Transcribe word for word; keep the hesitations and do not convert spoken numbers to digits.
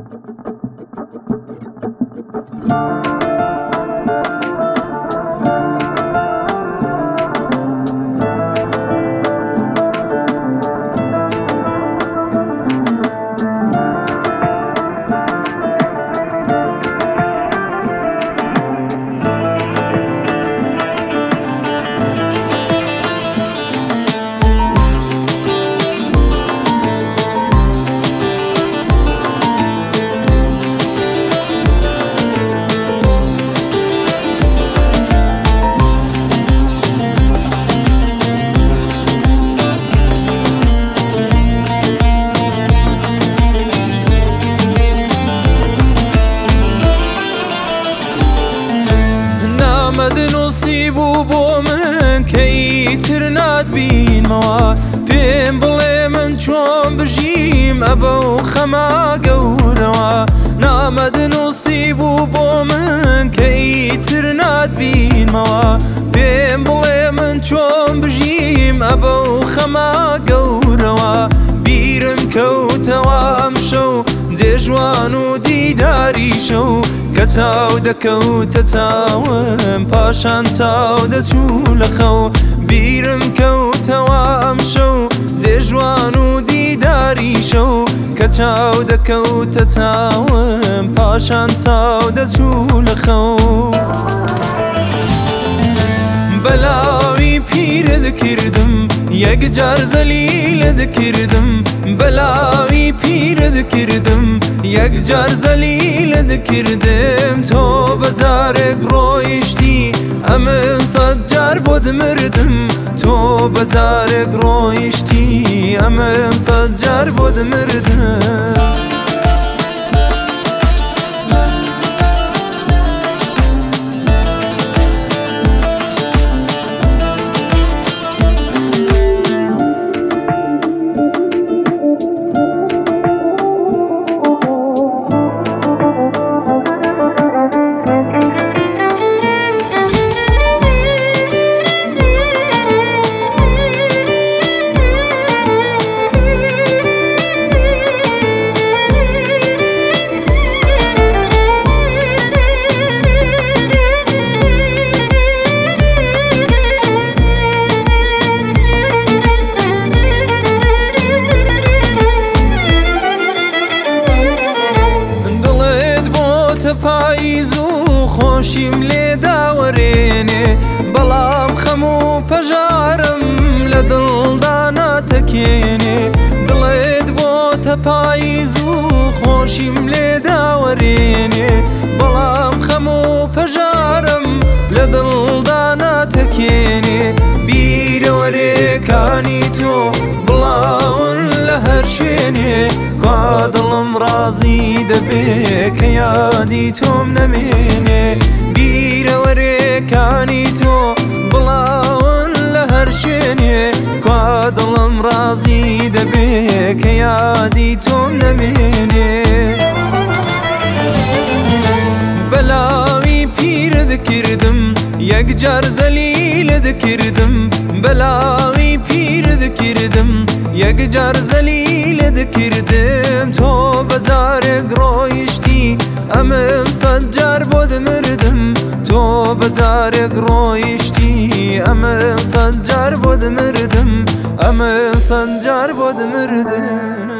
کەیتر ناتبینمەوە پێم بڵێ من چۆن بژیم ئەبە و خەما گەورەوە نامەد نووسی بوو بۆ من کەیتر ناتبینمەوە پێم بڵێ من چۆن بژیم ئەبە و خەما گەورەوە بیرم کەوتەوە ئەم شەو جێژوان و دیداری شەو کە چاو دەکەوتە چاوم پاشان چاو دەچوو لە خەو بیرم کەوتەوە ئەم شەو جێژوان و دیداری شەو کە چاو دەکەوتە چاوم پاشان چاو دەچوو لە خەو بەلاوی پیرە دەکردم یەکجار زەلیلە دەکردم بەلاوی پیرە دەکردم یەکجار زەلیلە دەکردم تۆ بەجارێک ڕۆیشتی ئەمن سەد جار بۆ دمردم تۆ بەجارێک ڕۆیشتی ئەمن سەد جار بۆ دمردم پاییز و خۆشیم لێ داوەرێنێ بەڵام خەم و پەژارم لە دڵدا ناتەکێنێ دڵێت بۆتە پاییز و خۆشیم لێ داوەرێنێ بەڵام خەم و پەژارم لە دڵدا ناتەکێنێ بیرەوەرێکانی تۆ بڵاون لە هەر شوێنێ کا دڵم ڕازی دەبێ کە یادی تۆم نەمێنێ بیرەوەرێکانی تۆ بڵاون لە هەر شوێنێ کا دڵم ڕازی دەبێ کە یادی تۆم نەمێنێ بەلاوی پیرە دەکردم یەکجار زەلیلە دەکردم بەلاوی پیرە دەکردم یەکجار زەلیلە دەکردم تۆ بەجارێک ڕۆیشتی ئەمن سەد جار بۆ دمردم تۆ بەجارێک ڕۆیشتی ئەمن سەد جار بۆ دمردم ئەمن سەد جار بۆ دمردم